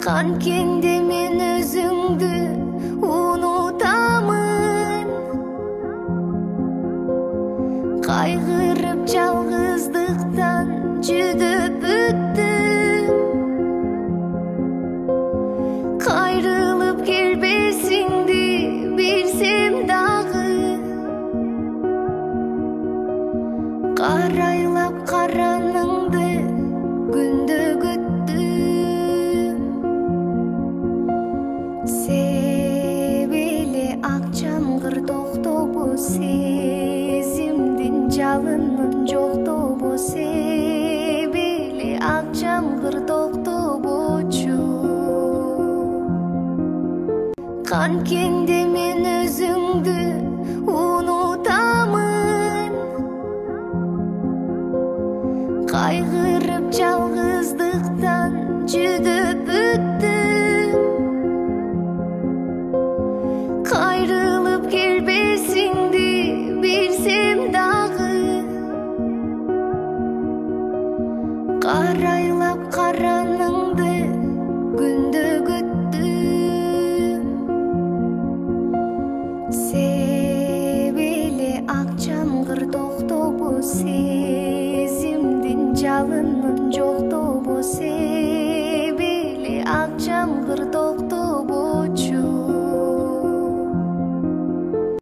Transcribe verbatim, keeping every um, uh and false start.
Kankendi men özüңdü unutamın. Kaygırıp жалгыздыктан жүдөп бүттüm. Kayrılıp келбесиңди билсем дагы. Карайлап караныңды күндө күттüm. Себели ак жамгыр токтобу, сезимдин жалынын жоктобу. Себели ак жамгыр токтобочу. Канкенди мен өзүңдү унутамын. Кайгырып жалгыздыктан жүдөп бүттüm. Kayrılıp келбесиңди билсем дагы. Карайлап караныңды күндө күттüm. Себели ак жамгыр токтобу, сезимдин жалынын жоктобу. Себели ак жамгыр токтобу.